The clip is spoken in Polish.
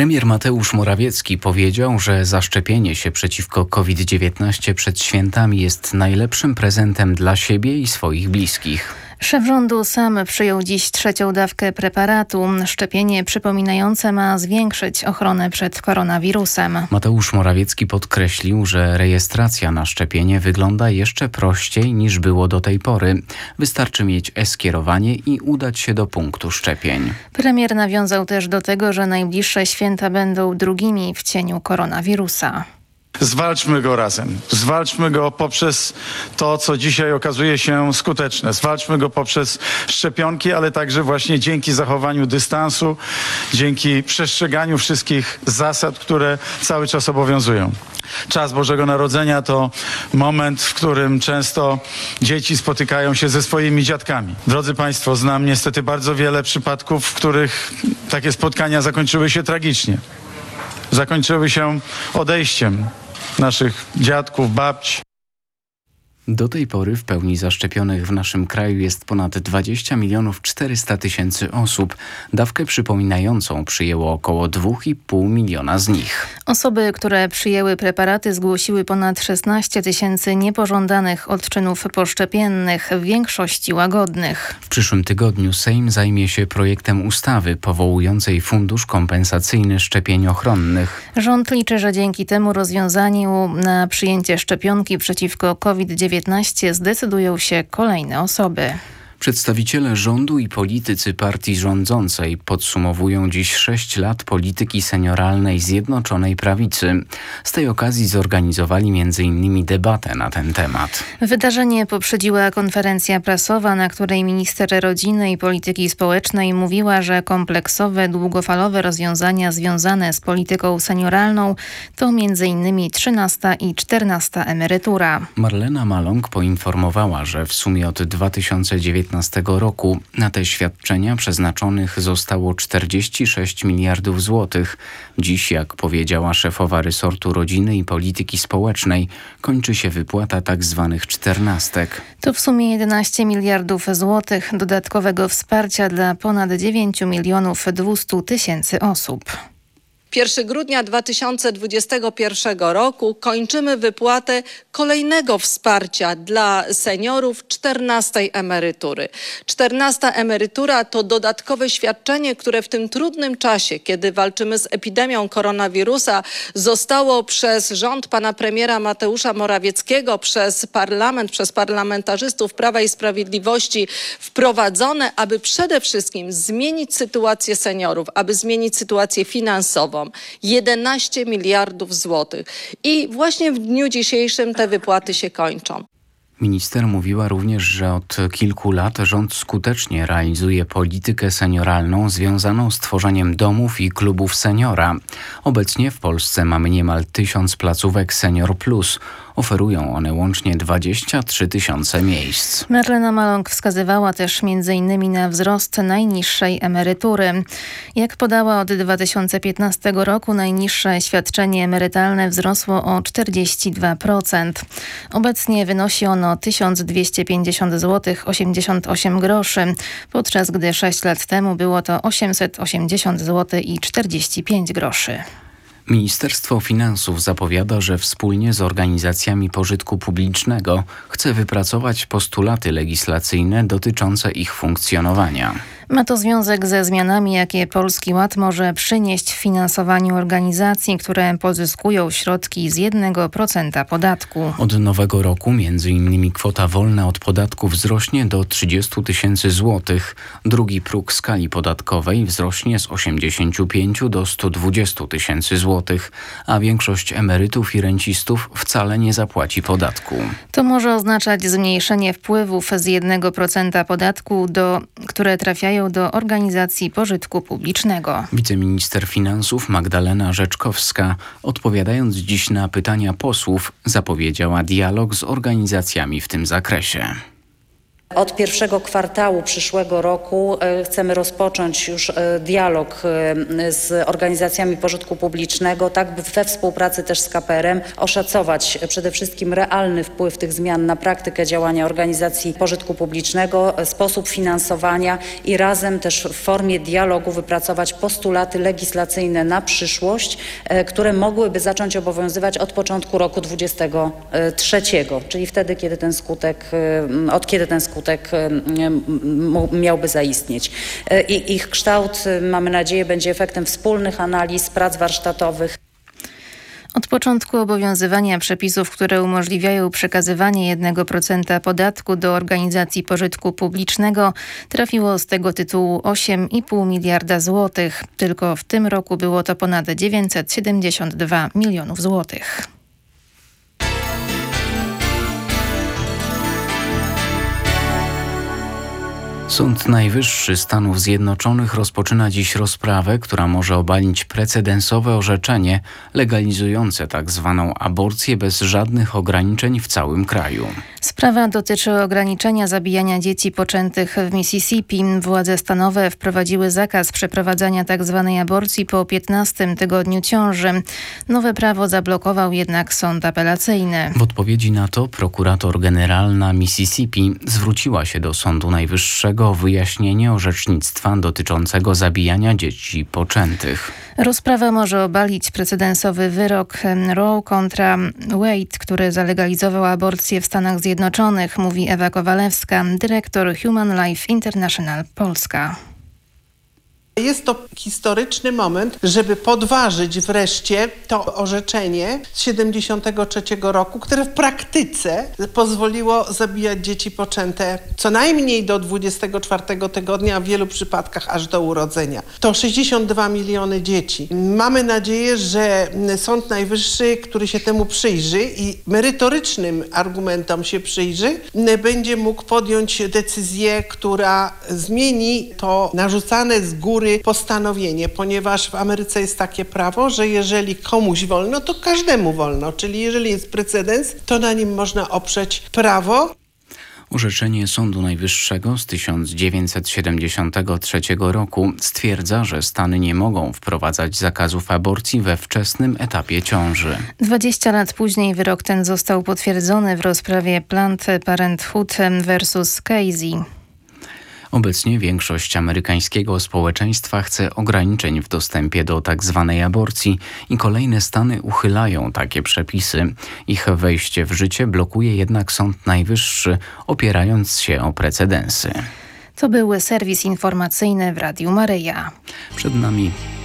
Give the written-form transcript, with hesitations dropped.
Premier Mateusz Morawiecki powiedział, że zaszczepienie się przeciwko COVID-19 przed świętami jest najlepszym prezentem dla siebie i swoich bliskich. Szef rządu sam przyjął dziś 3. dawkę preparatu. Szczepienie przypominające ma zwiększyć ochronę przed koronawirusem. Mateusz Morawiecki podkreślił, że rejestracja na szczepienie wygląda jeszcze prościej niż było do tej pory. Wystarczy mieć e-skierowanie i udać się do punktu szczepień. Premier nawiązał też do tego, że najbliższe święta będą drugimi w cieniu koronawirusa. Zwalczmy go razem. Zwalczmy go poprzez to, co dzisiaj okazuje się skuteczne. Zwalczmy go poprzez szczepionki, ale także właśnie dzięki zachowaniu dystansu, dzięki przestrzeganiu wszystkich zasad, które cały czas obowiązują. Czas Bożego Narodzenia to moment, w którym często dzieci spotykają się ze swoimi dziadkami. Drodzy Państwo, znam niestety bardzo wiele przypadków, w których takie spotkania zakończyły się tragicznie. Zakończyły się odejściem naszych dziadków, babci. Do tej pory w pełni zaszczepionych w naszym kraju jest ponad 20 400 000 osób. Dawkę przypominającą przyjęło około 2,5 miliona z nich. Osoby, które przyjęły preparaty, zgłosiły ponad 16 000 niepożądanych odczynów poszczepiennych, w większości łagodnych. W przyszłym tygodniu Sejm zajmie się projektem ustawy powołującej Fundusz Kompensacyjny Szczepień Ochronnych. Rząd liczy, że dzięki temu rozwiązaniu na przyjęcie szczepionki przeciwko COVID-19 zdecydują się kolejne osoby. Przedstawiciele rządu i politycy partii rządzącej podsumowują dziś 6 lat polityki senioralnej Zjednoczonej Prawicy. Z tej okazji zorganizowali m.in. debatę na ten temat. Wydarzenie poprzedziła konferencja prasowa, na której minister rodziny i polityki społecznej mówiła, że kompleksowe, długofalowe rozwiązania związane z polityką senioralną to m.in. 13. i 14. emerytura. Marlena Maląg poinformowała, że w sumie od 2019 roku na te świadczenia przeznaczonych zostało 46 miliardów złotych. Dziś, jak powiedziała szefowa resortu rodziny i polityki społecznej, kończy się wypłata tzw. czternastek. To w sumie 11 miliardów złotych dodatkowego wsparcia dla ponad 9 200 000 osób. 1 grudnia 2021 roku kończymy wypłatę kolejnego wsparcia dla seniorów 14. emerytury. 14. emerytura to dodatkowe świadczenie, które w tym trudnym czasie, kiedy walczymy z epidemią koronawirusa, zostało przez rząd pana premiera Mateusza Morawieckiego, przez parlament, przez parlamentarzystów Prawa i Sprawiedliwości wprowadzone, aby przede wszystkim zmienić sytuację seniorów, aby zmienić sytuację finansową. 11 miliardów złotych. I właśnie w dniu dzisiejszym te wypłaty się kończą. Minister mówiła również, że od kilku lat rząd skutecznie realizuje politykę senioralną związaną z tworzeniem domów i klubów seniora. Obecnie w Polsce mamy niemal 1000 placówek Senior Plus. Oferują one łącznie 23 000 miejsc. Marlena Maląg wskazywała też m.in. na wzrost najniższej emerytury. Jak podała, od 2015 roku najniższe świadczenie emerytalne wzrosło o 42%. Obecnie wynosi ono 1250 zł 88 groszy, podczas gdy 6 lat temu było to 880 zł i 45 groszy. Ministerstwo Finansów zapowiada, że wspólnie z organizacjami pożytku publicznego chce wypracować postulaty legislacyjne dotyczące ich funkcjonowania. Ma to związek ze zmianami, jakie Polski Ład może przynieść w finansowaniu organizacji, które pozyskują środki z 1% podatku. Od nowego roku m.in. kwota wolna od podatku wzrośnie do 30 000 złotych. Drugi próg skali podatkowej wzrośnie z 85 do 120 000 złotych, a większość emerytów i rencistów wcale nie zapłaci podatku. To może oznaczać zmniejszenie wpływów z 1% podatku, które trafiają do organizacji pożytku publicznego. Wiceminister finansów Magdalena Rzeczkowska, odpowiadając dziś na pytania posłów, zapowiedziała dialog z organizacjami w tym zakresie. Od pierwszego kwartału przyszłego roku chcemy rozpocząć już dialog z organizacjami pożytku publicznego, tak by we współpracy też z KPRM oszacować przede wszystkim realny wpływ tych zmian na praktykę działania organizacji pożytku publicznego, sposób finansowania i razem też w formie dialogu wypracować postulaty legislacyjne na przyszłość, które mogłyby zacząć obowiązywać od początku roku 2023, czyli wtedy, kiedy ten skutek miałby zaistnieć. I ich kształt, mamy nadzieję, będzie efektem wspólnych analiz, prac warsztatowych. Od początku obowiązywania przepisów, które umożliwiają przekazywanie 1% podatku do organizacji pożytku publicznego, trafiło z tego tytułu 8,5 miliarda złotych. Tylko w tym roku było to ponad 972 milionów złotych. Sąd Najwyższy Stanów Zjednoczonych rozpoczyna dziś rozprawę, która może obalić precedensowe orzeczenie legalizujące tzw. aborcję bez żadnych ograniczeń w całym kraju. Sprawa dotyczy ograniczenia zabijania dzieci poczętych w Mississippi. Władze stanowe wprowadziły zakaz przeprowadzania tzw. aborcji po 15 tygodniu ciąży. Nowe prawo zablokował jednak sąd apelacyjny. W odpowiedzi na to prokurator generalna Mississippi zwróciła się do Sądu Najwyższego o wyjaśnienie orzecznictwa dotyczącego zabijania dzieci poczętych. Rozprawa może obalić precedensowy wyrok Roe kontra Wade, który zalegalizował aborcję w Stanach Zjednoczonych, mówi Ewa Kowalewska, dyrektor Human Life International Polska. Jest to historyczny moment, żeby podważyć wreszcie to orzeczenie z 1973 roku, które w praktyce pozwoliło zabijać dzieci poczęte co najmniej do 24 tygodnia, a w wielu przypadkach aż do urodzenia. To 62 miliony dzieci. Mamy nadzieję, że Sąd Najwyższy, który się temu przyjrzy i merytorycznym argumentom się przyjrzy, będzie mógł podjąć decyzję, która zmieni to narzucane z góry postanowienie, ponieważ w Ameryce jest takie prawo, że jeżeli komuś wolno, to każdemu wolno, czyli jeżeli jest precedens, to na nim można oprzeć prawo. Orzeczenie Sądu Najwyższego z 1973 roku stwierdza, że Stany nie mogą wprowadzać zakazów aborcji we wczesnym etapie ciąży. 20 lat później wyrok ten został potwierdzony w rozprawie Planned Parenthood versus Casey. Obecnie większość amerykańskiego społeczeństwa chce ograniczeń w dostępie do tzw. aborcji i kolejne stany uchylają takie przepisy. Ich wejście w życie blokuje jednak Sąd Najwyższy, opierając się o precedensy. To był serwis informacyjny w Radiu Maryja. Przed nami